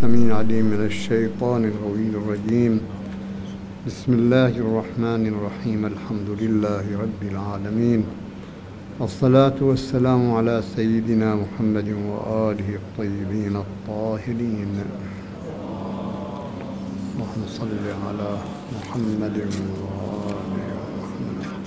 السميع العليم من الشيطان الغوي الرجيم. بسم الله الرحمن الرحيم. الحمد لله رب العالمين، والصلاة والسلام على سيدنا محمد وآله الطيبين الطاهرين. اللهم صل على محمد وآله محمد.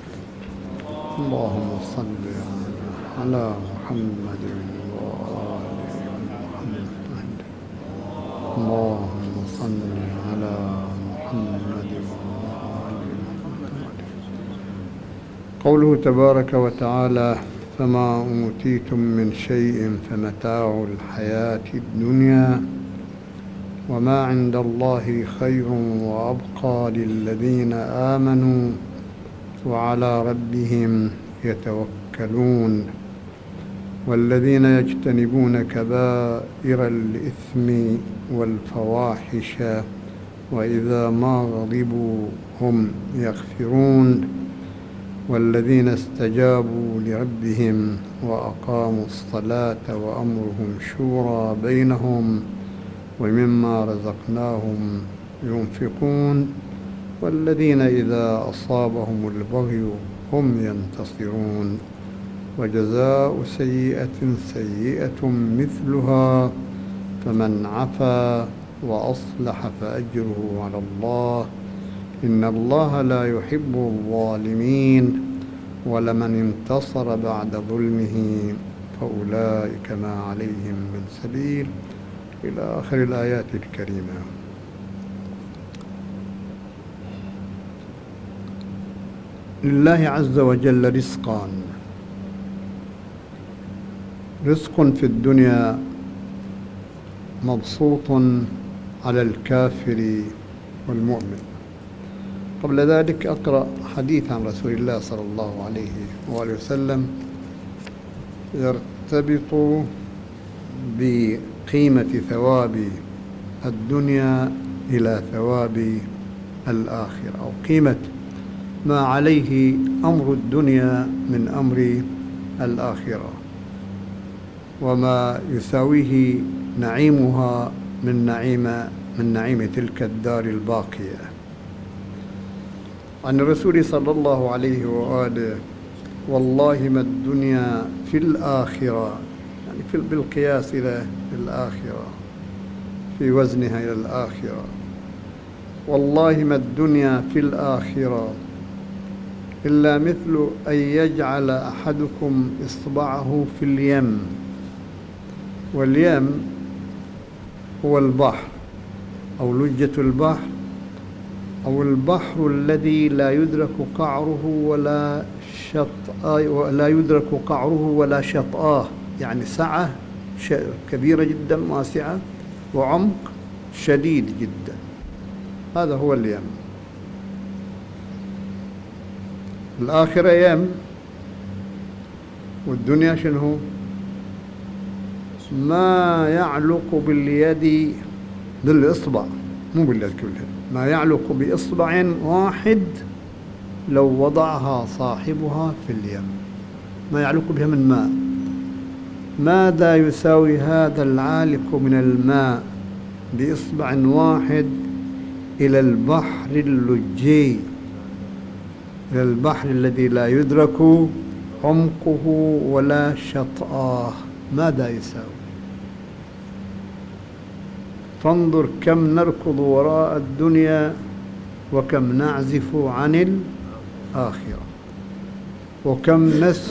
اللهم صل على محمد وآله محمد. اللهم صل على محمد وآله محمد. قوله تبارك وتعالى: فما أوتيتم من شيء فمتاع الحياة الدنيا وما عند الله خير وأبقى للذين آمنوا وعلى ربهم يتوكلون. والذين يجتنبون كبائر الإثم والفواحش وإذا ما غضبوا هم يغفرون. والذين استجابوا لربهم وأقاموا الصلاة وأمرهم شورى بينهم ومما رزقناهم ينفقون. والذين إذا أصابهم البغي هم ينتصرون. وجزاء سيئة سيئة مثلها فمن عفا وأصلح فأجره على الله إن الله لا يحب الظالمين. ولمن انتصر بعد ظلمه فأولئك ما عليهم من سبيل، إلى آخر الآيات الكريمة. لله عز وجل رزقان: رزق في الدنيا مبسوط على الكافر والمؤمن. قبل ذلك أقرأ حديث عن رسول الله صلى الله عليه وآله وسلم يرتبط بقيمة ثواب الدنيا إلى ثواب الآخرة، أو قيمة ما عليه أمر الدنيا من أمر الآخرة، وما يساويه نعيمها من نعيم تلك الدار الباقية. عن الرسول صلى الله عليه وآله: والله ما الدنيا في الآخرة، يعني بالقياس إلى الآخرة، في وزنها إلى الآخرة، والله ما الدنيا في الآخرة إلا مثل أن يجعل أحدكم إصبعه في اليم. واليم هو البحر أو لجة البحر أو البحر الذي لا يدرك قعره ولا شطآه، يعني سعة كبيرة جدا واسعة وعمق شديد جدا. هذا هو اليم. الآخرة يم، والدنيا شنو؟ ما يعلق باليد، بالإصبع، مو باليد كلها، ما يعلق بإصبع واحد لو وضعها صاحبها في اليم، ما يعلق بها من ماء. ماذا يساوي هذا العالق من الماء بإصبع واحد إلى البحر اللجي، إلى البحر الذي لا يدرك عمقه ولا شطآه؟ ماذا يساوي؟ فانظر كم نركض وراء الدنيا وكم نعزف عن الآخرة، وكم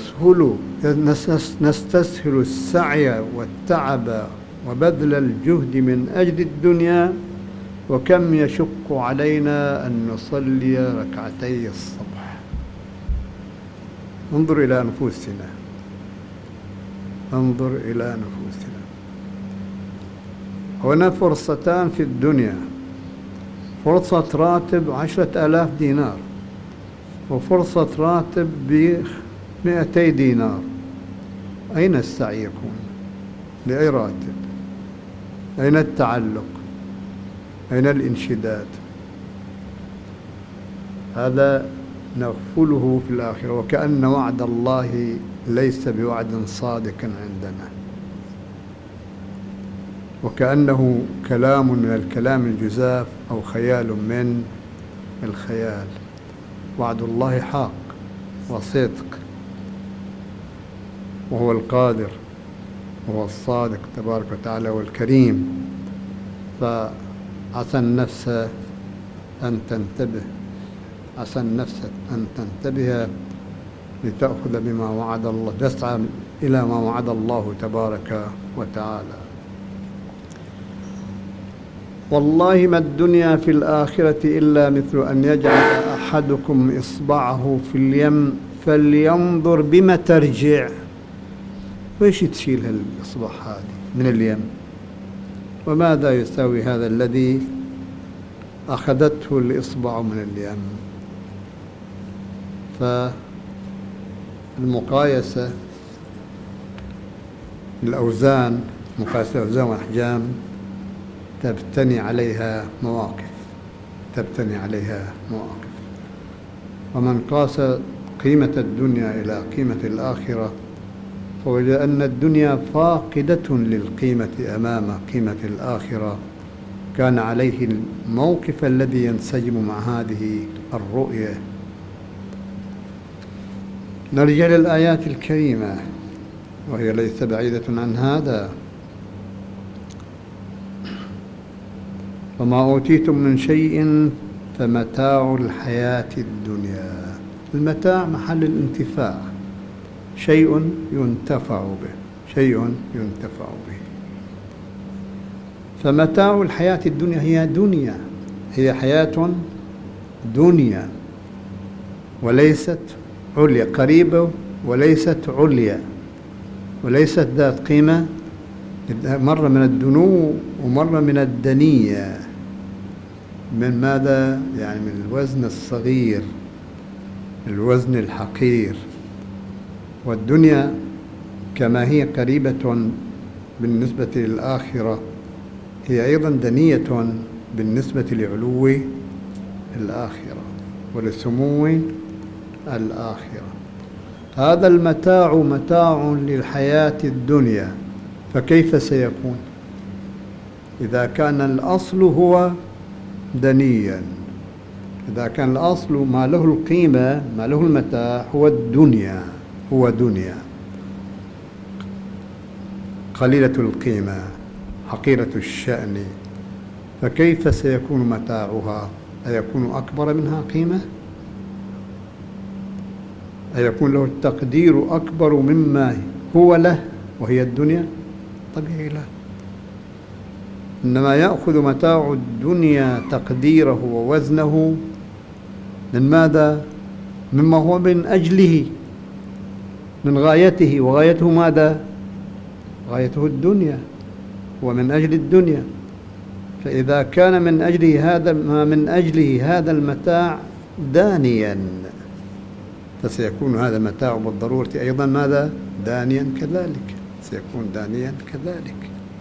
نستسهل السعي والتعب وبذل الجهد من أجل الدنيا، وكم يشق علينا أن نصلي ركعتي الصبح. انظر إلى أنفسنا، انظر إلى نفوسنا. هنا فرصتان في الدنيا: فرصة راتب 10,000 دينار، وفرصة راتب ب200 دينار. أين السعي يكون؟ لأي راتب؟ أين التعلق؟ أين الانشداد؟ هذا نغفله في الآخرة، وكأن وعد الله ليس بوعد صادق عندنا. وكأنه كلام من الكلام الجزاف أو خيال من الخيال. وعد الله حق وصدق، وهو القادر وهو الصادق تبارك وتعالى والكريم. فعسى النفس أن تنتبه، عسى النفس أن تنتبه لتأخذ بما وعد الله، تسعى إلى ما وعد الله تبارك وتعالى. والله ما الدنيا في الآخرة إلا مثل أن يجعل أحدكم إصبعه في اليم فلينظر بما ترجع. وإيش تشيل هالإصبع هذه من اليم؟ وماذا يساوي هذا الذي أخذته الإصبع من اليم؟ فالمقايسة الأوزان، مقايسة الأوزان والأحجام تبتني عليها مواقف، تبتني عليها مواقف. ومن قاس قيمة الدنيا إلى قيمة الآخرة فوجد أن الدنيا فاقدة للقيمة أمام قيمة الآخرة، كان عليه الموقف الذي ينسجم مع هذه الرؤية. نرجع للآيات الكريمة وهي ليس بعيدة عن هذا. وما أوتيتم من شيء فمتاع الحياة الدنيا. المتاع محل الانتفاع، شيء ينتفع به، شيء ينتفع به. فمتاع الحياة الدنيا هي دنيا، هي حياة دنيا وليست عليا، قريبة وليست عليا، وليست ذات قيمة، مرة من الدنو ومرة من الدنية. من ماذا؟ يعني من الوزن الصغير، الوزن الحقير. والدنيا كما هي قريبة بالنسبة للآخرة هي أيضا دنية بالنسبة لعلو الآخرة ولسمو الآخرة. هذا المتاع متاع للحياة الدنيا، فكيف سيكون إذا كان الأصل هو دنيا؟ إذا كان الأصل ما له القيمة، ما له المتاع هو الدنيا، هو دنيا قليلة القيمة حقيرة الشأن، فكيف سيكون متاعها؟ أيكون أكبر منها قيمة؟ أيكون له التقدير أكبر مما هو له وهي الدنيا؟ طبيعي لا. إنما يأخذ متاع الدنيا تقديره ووزنه من ماذا؟ مما هو من أجله، من غايته، وغايته ماذا؟ غايته الدنيا، ومن أجل الدنيا. فإذا كان من أجله هذا، ما من أجله هذا المتاع دانيا، فسيكون هذا المتاع بالضرورة أيضا ماذا؟ دانيا كذلك، سيكون دانيا كذلك.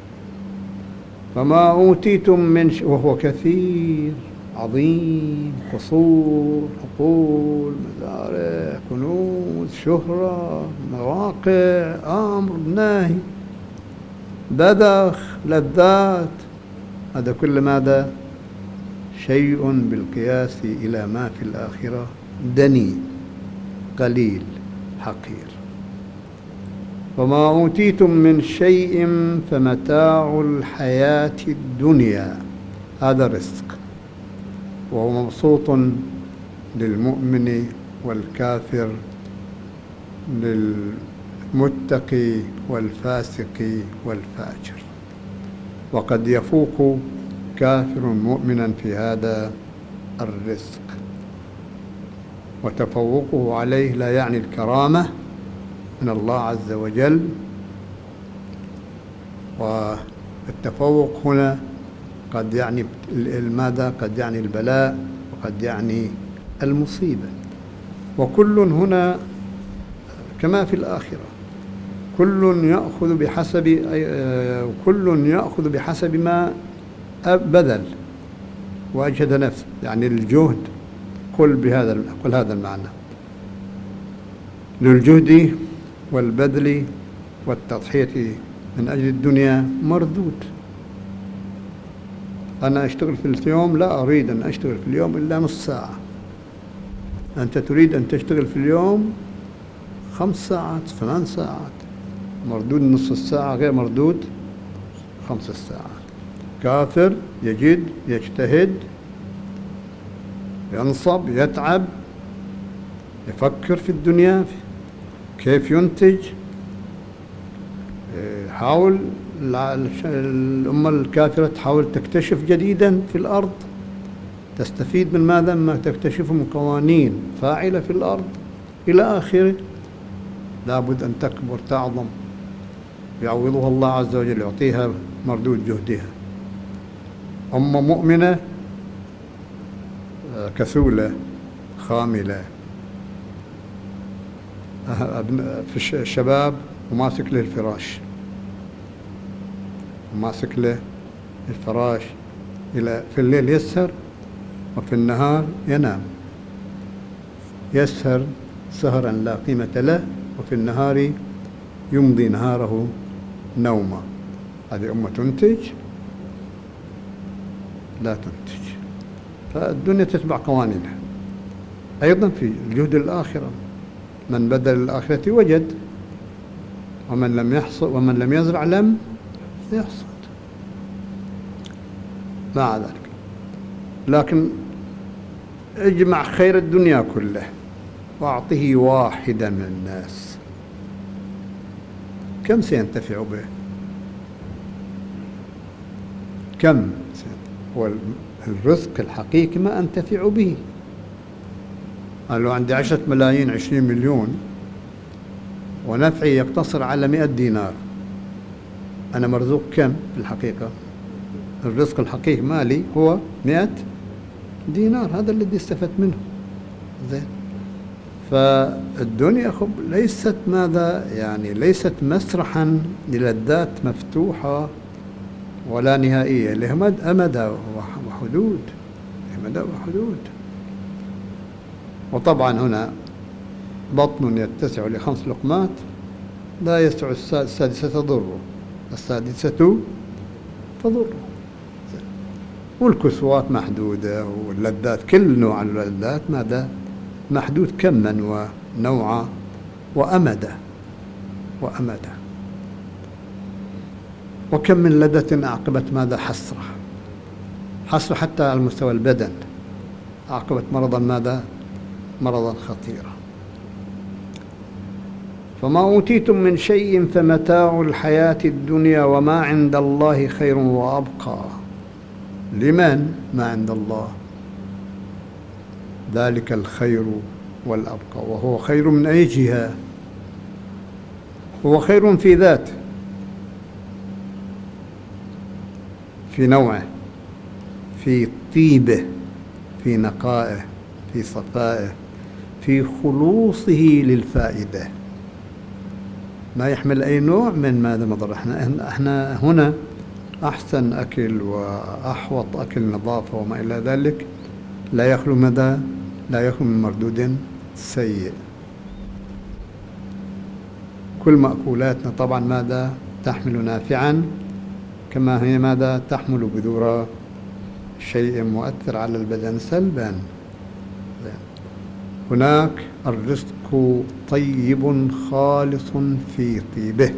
فما أوتيتم من وهو كثير عظيم، قصور، حقول، مزارع، كنوز، شهرة، مواقع، أمر، ناهي، بذخ، لذات، هذا كل ماذا؟ شيء بالقياس إلى ما في الآخرة دني، قليل، حقير. وما أوتيتم من شيء فمتاع الحياة الدنيا، هذا رزق، وهو مبسوط للمؤمن والكافر، للمتقي والفاسق والفاجر. وقد يفوق كافر مؤمنا في هذا الرزق، وتفوقه عليه لا يعني الكرامة من الله عز وجل. والتفوق هنا قد يعني ماذا؟ قد يعني البلاء، وقد يعني المصيبة. وكل هنا كما في الآخرة، كل يأخذ بحسب ما بذل وأجهد نفسه، يعني الجهد. قل هذا المعنى، للجهد والبذل والتضحية من أجل الدنيا مردود، أنا أشتغل في اليوم، لا أريد أن أشتغل في اليوم إلا نص ساعة. أنت تريد أن تشتغل في اليوم 5 ساعات 8 ساعات، مردود نص الساعة غير مردود 5 ساعات. كافر يجد يجتهد ينصب يتعب يفكر في الدنيا كيف ينتج، حاول الأمة الكافرة تحاول تكتشف جديدا في الأرض، تستفيد من ماذا؟ ما تكتشف من قوانين فاعلة في الأرض إلى آخره. لابد أن تكبر تعظم، يعوضها الله عز وجل، يعطيها مردود جهدها. أمة مؤمنة كسولة خاملة، في الشباب وماسك له الفراش، وماسك له الفراش في الليل يسهر وفي النهار ينام، يسهر سهرا لا قيمة له وفي النهار يمضي نهاره نوما. هذه أمة تنتج؟ لا تنتج. فالدنيا تتبع قوانينها. أيضا في الجهد الآخرة، من بذل الآخرة وجد، ومن لم يحصد ومن لم يزرع لم يحصد. مع ذلك لكن اجمع خير الدنيا كله وأعطه واحدا من الناس، كم سينتفع به؟ كم هو الرزق الحقيقي ما أنتفع به. أنا لو عندي 10 ملايين 20 مليون ونفعي يقتصر على 100 دينار، أنا مرزوق كم في الحقيقة؟ الرزق الحقيقي مالي هو 100 دينار، هذا الذي استفدت منه. زين. فالدنيا ليست ماذا يعني، ليست مسرحا للذات مفتوحة ولا نهائية، لها أمد وحدود، أمد وحدود. وطبعا هنا بطن يتسع ل5 لقمات لا يسع السادسة تضره، السادسة تضره. والكسوات محدودة، واللذات كل نوع اللذات ماذا محدود كما ونوعا وأمدا. وكم من لذة أعقبت ماذا حسرة حتى على مستوى البدن، أعقبت مرضا ماذا مرضا خطيرا. فما أوتيتم من شيء فمتاع الحياة الدنيا وما عند الله خير وأبقى. لمن؟ ما عند الله، ذلك الخير والأبقى. وهو خير من أي جهة؟ هو خير في ذاته، في نوعه، في طيبه، في نقائه، في صفائه، في خلوصه للفائدة، ما يحمل أي نوع من ماذا مضر. احنا هنا أحسن أكل وأحوط أكل نظافة وما إلى ذلك لا يخلو ماذا؟ لا يخلو من مردود سيء. كل مأكولاتنا طبعا ماذا تحمل نافعا، كما هي ماذا تحمل بذور شيء مؤثر على البدن سلبا. هناك الرزق طيب خالص في طيبه،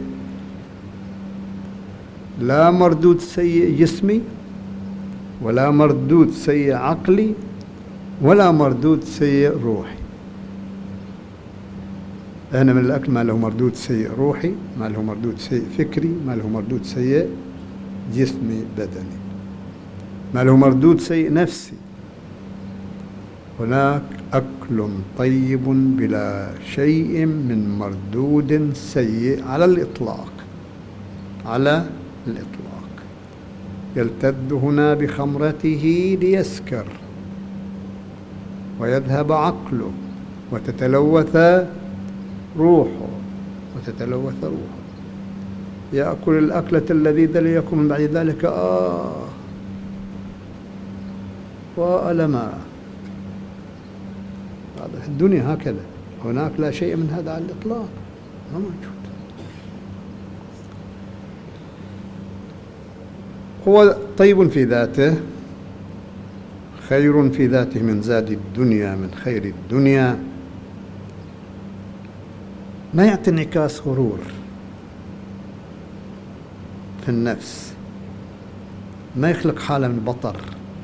لا مردود سيء جسمي ولا مردود سيء عقلي ولا مردود سيء روحي. أنا من الأكل ما له مردود سيء روحي، ما له مردود سيء فكري، ما له مردود سيء جسمي بدني، ما له مردود سيء نفسي. هناك أكل طيب بلا شيء من مردود سيء على الإطلاق، على الإطلاق. يلتذ هنا بخمرته ليسكر ويذهب عقله وتتلوث روحه، يأكل الأكلة اللذيذة ليكون من بعد ذلك وألما. هذا في الدنيا هكذا، هناك لا شيء من هذا على الإطلاق، ما موجود. هو طيب في ذاته خير في ذاته من زاد الدنيا، من خير الدنيا، ما يعطي انعكاس غرور في النفس، ما يخلق حالة من البطر،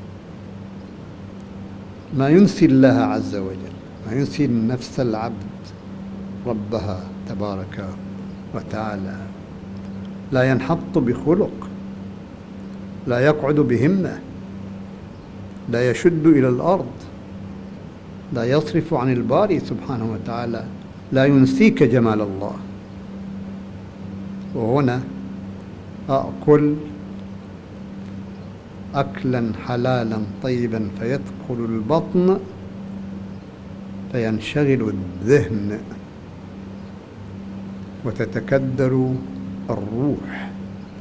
ما ينسي الله عز وجل، ما ينسي نفس العبد ربها تبارك وتعالى. لا ينحط بخلق، لا يقعد بهمة، لا يشد إلى الأرض، لا يصرف عن الباري سبحانه وتعالى، لا ينسيك جمال الله. وهنا أأكل أكلا حلالا طيبا فيدخل البطن فينشغل الذهن وتتكدر الروح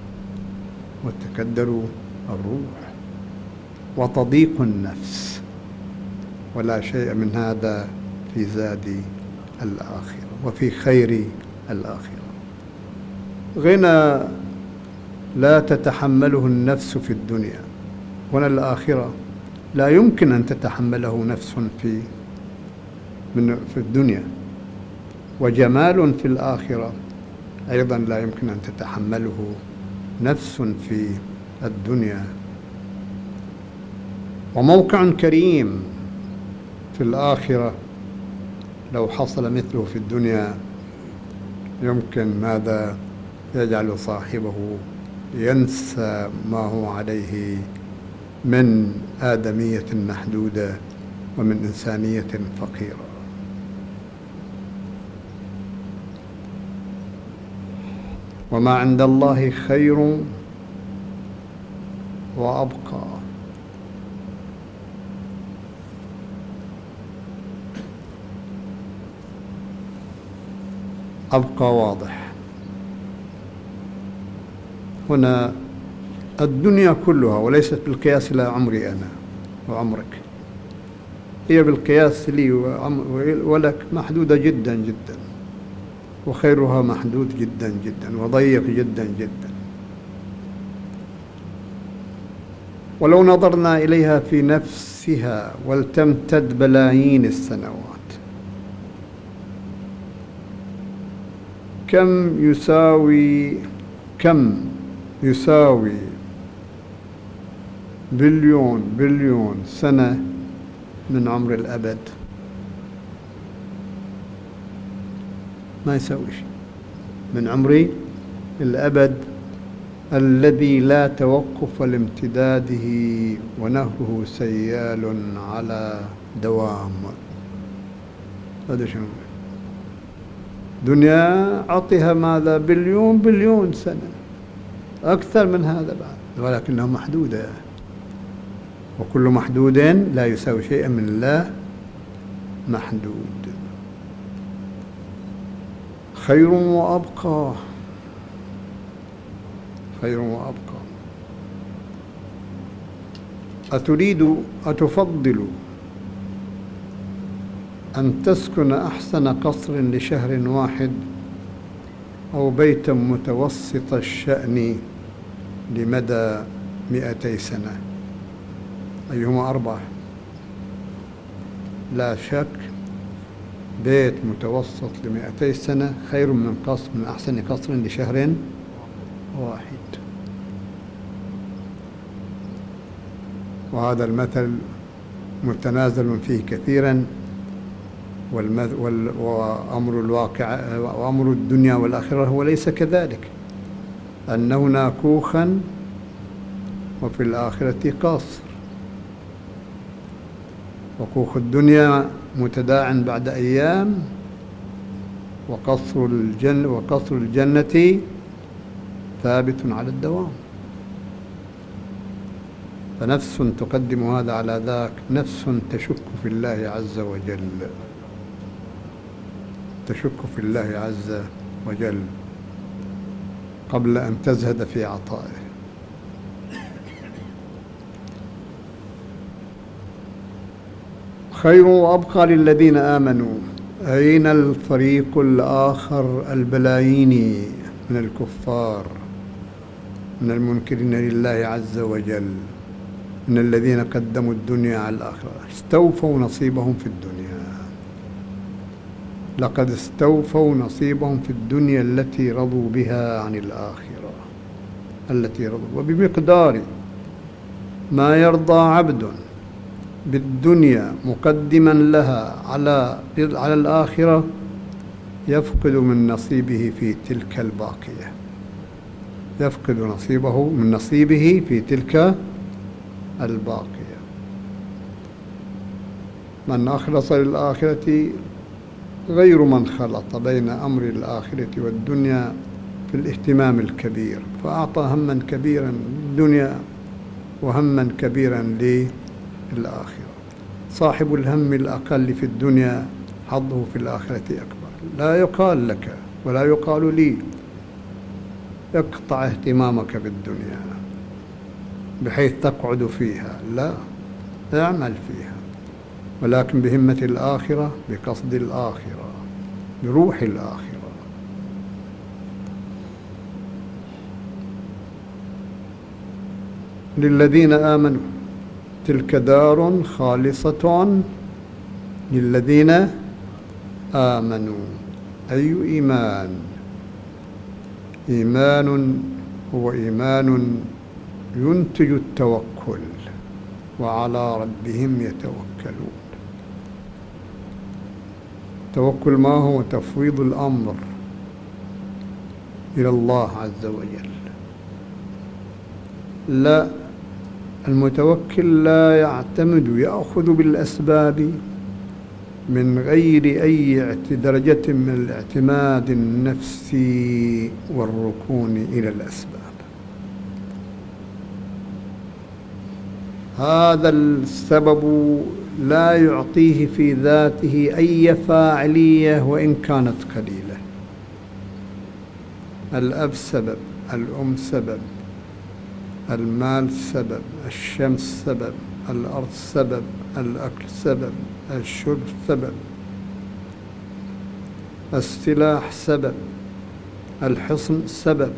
وتضيق النفس، ولا شيء من هذا في زاد الآخرة وفي خير الآخرة. غنى لا تتحمله النفس في الدنيا، هنا الآخرة لا يمكن أن تتحمله نفس في الدنيا، وجمال في الآخرة أيضا لا يمكن أن تتحمله نفس في الدنيا، وموقع كريم في الآخرة لو حصل مثله في الدنيا يمكن ماذا يجعل صاحبه ينسى ما هو عليه من آدمية محدودة ومن إنسانية فقيرة. وما عند الله خير وأبقى. أبقى واضح. هنا الدنيا كلها وليست بالقياس إلى عمري أنا وعمرك، هي بالقياس لي ولك محدودة جدا جدا، وخيرها محدود جدا جدا وضيق جدا جدا. ولو نظرنا إليها في نفسها ولتمتد بلايين السنوات، كم يساوي بليون سنة من عمر الأبد؟ ما يساوي شيء من عمر الأبد الذي لا توقف لامتداده ونهره سيال على دوام. هذا شنو؟ دنيا عطيها ماذا؟ بليون سنة، أكثر من هذا بعد، ولكنها محدودة، وكل محدود لا يساوي شيئا من الله محدود. خير وأبقى. أتفضل أن تسكن أحسن قصر لشهر واحد أو بيتا متوسط الشأن لمدى 200 سنة؟ أيهما أربح؟ لا شك بيت متوسط ل200 سنة خير من أحسن قصر لشهر واحد. وهذا المثل متنازل فيه كثيرا، وأمر الواقع وأمر الدنيا والآخرة هو ليس كذلك، أن هنا كوخا وفي الآخرة قصر، وكوخ الدنيا متداع بعد أيام، وقصر الجنة ثابت على الدوام. فنفس تقدم هذا على ذاك، نفس تشك في الله عز وجل، قبل أن تزهد في عطائه. خير وأبقى للذين آمنوا. أين الفريق الآخر البلايين من الكفار، من المنكرين لله عز وجل؟ إن الذين قدموا الدنيا على الآخرة استوفوا نصيبهم في الدنيا. لقد استوفوا نصيبهم في الدنيا التي رضوا بها عن الآخرة، التي رضوا. وبمقدار ما يرضى عبد بالدنيا مقدما لها على الآخرة يفقد من نصيبه في تلك الباقية، يفقد نصيبه من نصيبه في تلك الباقية. من أخلص للآخرة غير من خلط بين أمر الآخرة والدنيا في الاهتمام الكبير، فأعطى هما كبيرا للدنيا وهما كبيرا للآخرة. صاحب الهم الأقل في الدنيا حظه في الآخرة أكبر. لا يقال لك ولا يقال لي اقطع اهتمامك بالدنيا بحيث تقعد فيها، لا، اعمل فيها، ولكن بهمة الآخرة، بقصد الآخرة، بروح الآخرة. للذين آمنوا تلك دار خالصة للذين آمنوا. أي إيمان؟ إيمان هو إيمان ينتج التوكل، وعلى ربهم يتوكلون. التوكل ما هو؟ تفويض الأمر إلى الله عز وجل. لا، المتوكل لا يعتمد، يأخذ بالأسباب من غير أي درجة من الاعتماد النفسي والركون إلى الأسباب. هذا السبب لا يعطيه في ذاته أي فاعلية وإن كانت قليلة. الأب سبب، الأم سبب، المال سبب، الشمس سبب، الأرض سبب، الأكل سبب، الشرب سبب، السلاح سبب، الحصن سبب.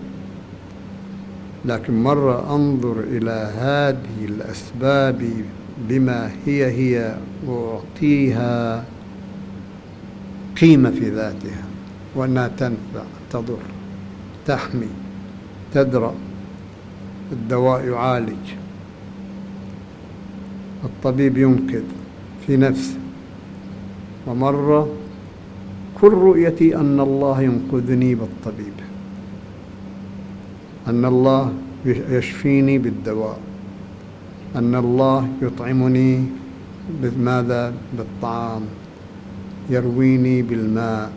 لكن مرة أنظر إلى هذه الأسباب بما هي وأعطيها قيمة في ذاتها، وأنها تنفع، تضر، تحمي، تدرأ. الدواء يعالج، الطبيب ينقذ في نفسه. ومرة كل رؤيتي أن الله ينقذني بالطبيب، أن الله يشفيني بالدواء، أن الله يطعمني بماذا؟ بالطعام، يرويني بالماء.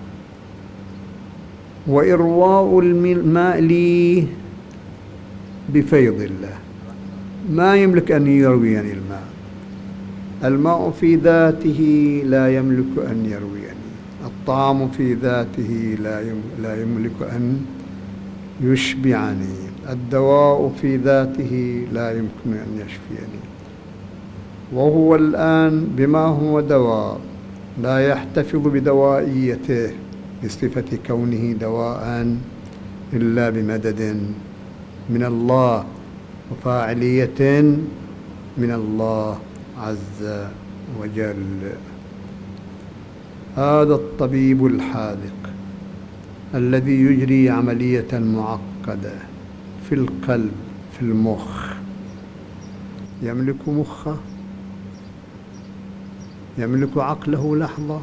وإرواء الماء لي بفيض الله، ما يملك أن يرويني الماء. الماء في ذاته لا يملك أن يرويني، الطعام في ذاته لا يملك أن يشبعني، الدواء في ذاته لا يمكن أن يشفيني. وهو الآن بما هو دواء لا يحتفظ بدوائيته بصفة كونه دواء إلا بمدد من الله وفاعلية من الله عز وجل. هذا الطبيب الحاذق الذي يجري عملية معقدة في القلب، في المخ، يملك مخه، يملك عقله لحظة،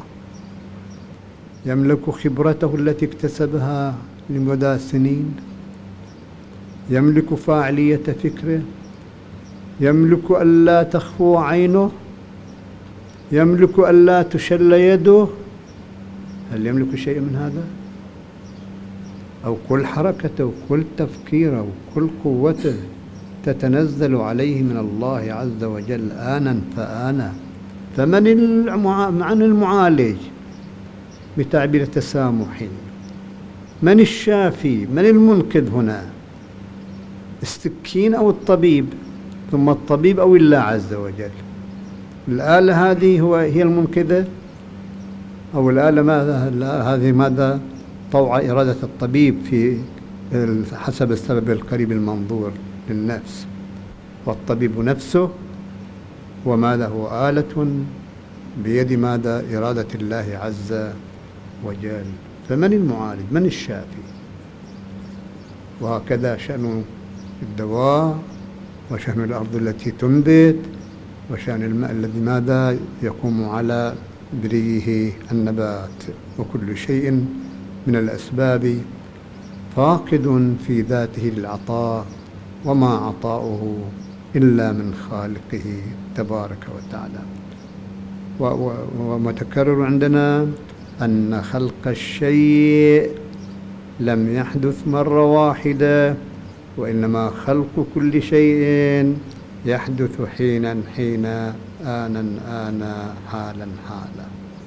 يملك خبرته التي اكتسبها لمدى سنين، يملك فاعلية فكره، يملك ألا تخفو عينه، يملك ألا تشل يده. هل يملك شيء من هذا؟ أو كل حركته وكل تفكيره وكل قوته تتنزل عليه من الله عز وجل آنا فآنا. فمن المعالج بتعبير تسامحي؟ من الشافي؟ من المنقذ هنا؟ السكين أو الطبيب؟ ثم الطبيب أو الله عز وجل؟ الآلة هذه هي المنقذة، أو الآلة هذه ماذا؟ طوع إرادة الطبيب في حسب السبب القريب المنظور للنفس، والطبيب نفسه وماذا هو آلة بيد ماذا؟ إرادة الله عز وجل. فمن المعالج؟ من الشافي؟ وهكذا شأن الدواء، وشأن الأرض التي تنبت، وشأن الماء الذي ماذا؟ يقوم على بريه النبات. وكل شيء من الأسباب فاقد في ذاته للعطاء، وما عطاؤه إلا من خالقه تبارك وتعالى. ومتكرر عندنا أن خلق الشيء لم يحدث مرة واحدة، وإنما خلق كل شيء يحدث حينا حينا، آنا آنا، حالا حالا.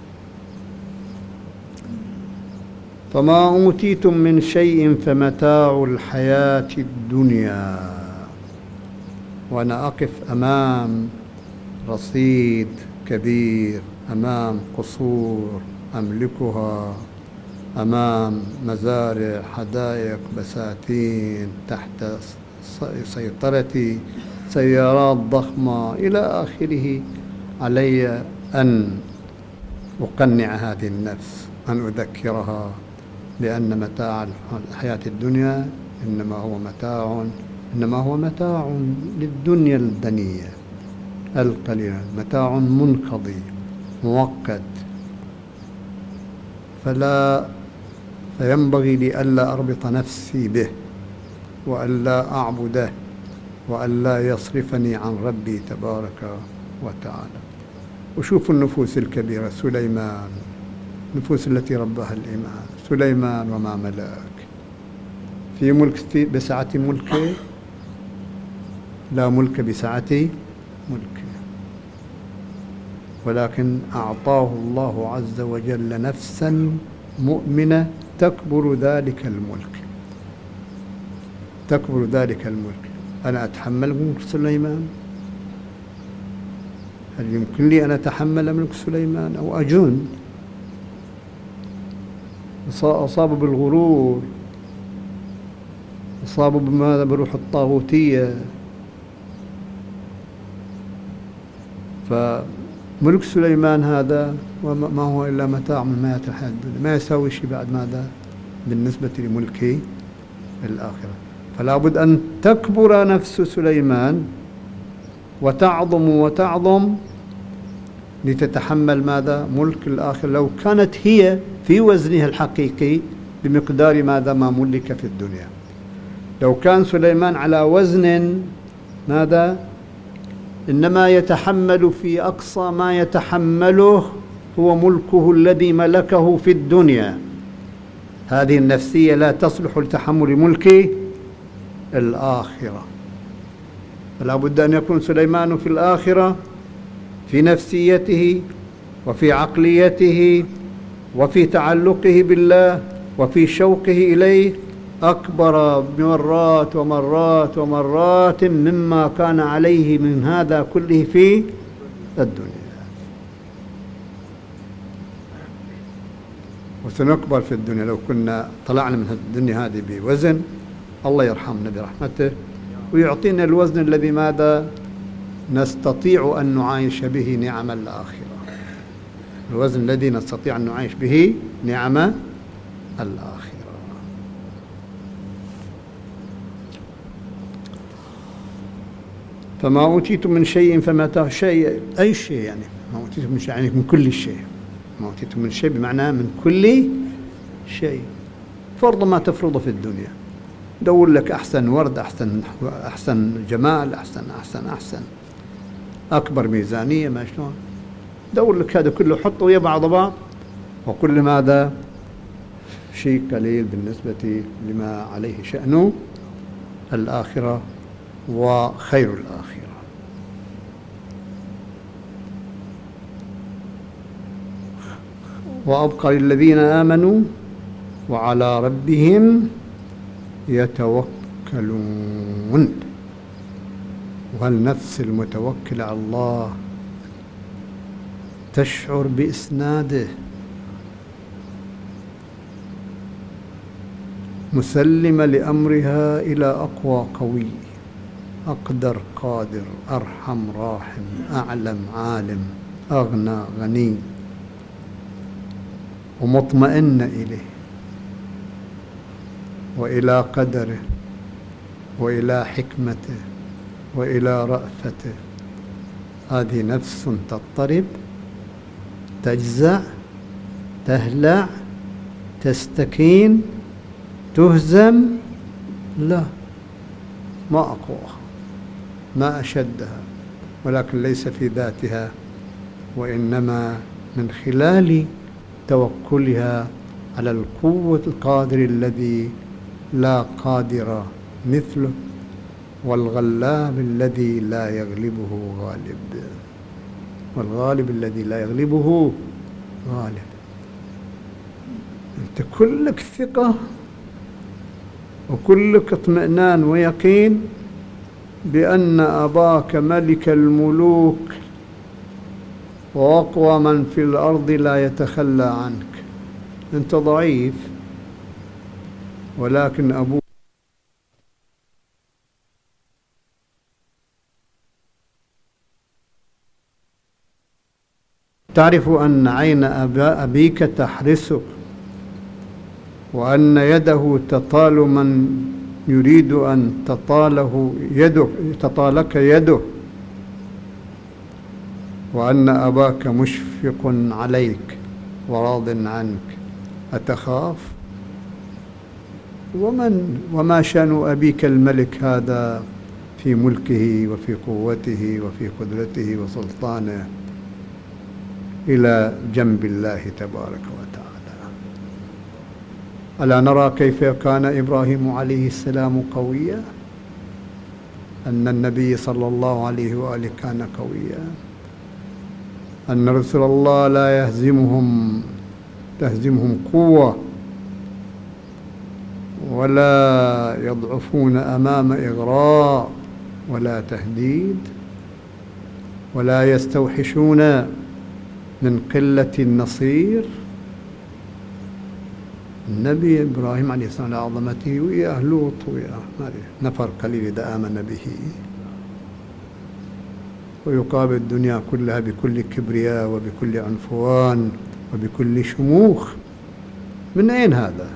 فما أوتيتم من شيء فمتاع الحياة الدنيا. وأنا أقف أمام رصيد كبير، أمام قصور أملكها، أمام مزارع، حدائق، بساتين تحت سيطرتي، سيارات ضخمة إلى آخره. علي أن أقنع هذه النفس، أن أذكرها بأن متاع الحياة الدنيا إنما هو متاع للدنيا الدنية القليلة، متاع منقضي مؤقت. فينبغي لي ألا أربط نفسي به، وألا أعبده، وألا يصرفني عن ربي تبارك وتعالى. وشوفوا النفوس الكبيرة، سليمان، النفوس التي رباها الإيمان. سليمان وما ملك في ملك بسعة ملكه؟ لا ملك بسعة ملكه، ولكن أعطاه الله عز وجل نفسا مؤمنة تكبر ذلك الملك. أنا أتحمل ملك سليمان؟ هل يمكن لي أن أتحمل ملك سليمان أو أجن؟ أصاب بالغرور، أصاب بماذا؟ بروح الطاغوتية. فملك سليمان هذا وما هو إلا متاع من متاع الحياة الدنيا، ما يساوي شيء بعد ماذا بالنسبة لملك الآخرة. فلا بد أن تكبر نفس سليمان وتعظم لتتحمل ماذا؟ ملك الآخرة، لو كانت هي في وزنها الحقيقي بمقدار ماذا؟ ما ملك في الدنيا. لو كان سليمان على وزن ماذا؟ إنما يتحمل في أقصى ما يتحمله هو ملكه الذي ملكه في الدنيا. هذه النفسية لا تصلح لتحمل ملك الآخرة. فلا بد أن يكون سليمان في الآخرة في نفسيته وفي عقليته وفي تعلقه بالله وفي شوقه إليه أكبر مرات ومرات ومرات مما كان عليه من هذا كله في الدنيا. وسنكبر في الدنيا لو كنا طلعنا من الدنيا هذه بوزن، الله يرحمنا برحمته ويعطينا الوزن الذي ماذا؟ نستطيع أن نعايش به نعم الآخرة، الوزن الذي نستطيع أن نعيش به نعم الآخرة. فما أوتيتم من شيء فمتاع شيء، أي شيء يعني، ما أوتيتم من شيء يعني من كل شيء، ما أوتيتم من شيء بمعنى من كل شيء. فرض ما تفرضه في الدنيا، دور لك أحسن ورد، أحسن جمال، أحسن أكبر ميزانية، ما شلون، دور لك هذا كله حطه ويا بعض، وكل ماذا؟ شيء قليل بالنسبة لما عليه شأن الآخرة وخير الآخرة. وأبقى للذين آمنوا وعلى ربهم يتوكلون. والنفس المتوكلة على الله تشعر بإسناده، مسلمة لأمرها إلى أقوى قوي أقدر قادر، أرحم راحم، أعلم عالم، أغنى غني، ومطمئن إليه وإلى قدره وإلى حكمته وإلى رأفته. هذه نفس تضطرب، تجزع، تهلع، تستكين، تهزم؟ لا، ما أقواها، ما أشدها، ولكن ليس في ذاتها، وإنما من خلال توكلها على القوة القادر الذي لا قادر مثله، والغلاب الذي لا يغلبه غالب، والغالب الذي لا يغلبه غالب. أنت كلك ثقة وكلك اطمئنان ويقين بأن أباك ملك الملوك وأقوى من في الأرض لا يتخلى عنك. أنت ضعيف، ولكن أبوك تعرف أن عين أبيك تحرسك، وأن يده تطال من يريد أن تطالك يده، وأن أباك مشفق عليك وراض عنك. أتخاف؟ وما شأن أبيك الملك هذا في ملكه وفي قوته وفي قدرته وسلطانه إلى جنب الله تبارك وتعالى؟ ألا نرى كيف كان إبراهيم عليه السلام قويا؟ أن النبي صلى الله عليه وآله كان قويا، أن رسول الله لا تهزمهم قوة ولا يضعفون أمام إغراء ولا تهديد، ولا يستوحشون من قلة النصير. النبي إبراهيم عليه السلام لعظمته، وياه لوط، وياه نفر قليل إذا آمن به، ويقابل الدنيا كلها بكل كبرياء وبكل عنفوان وبكل شموخ. من أين هذا؟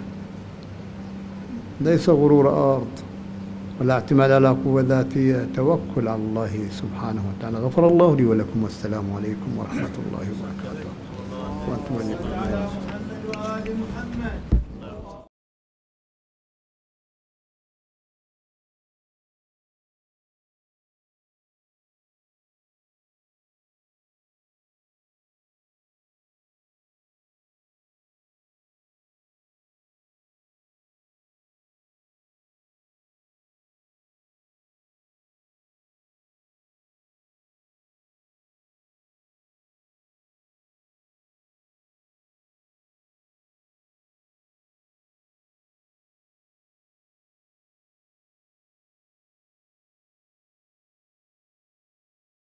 ليس غرور أرض ولا اعتماد على قوة ذاتية، توكل على الله سبحانه وتعالى. غفر الله لي ولكم، والسلام عليكم ورحمة الله وبركاته.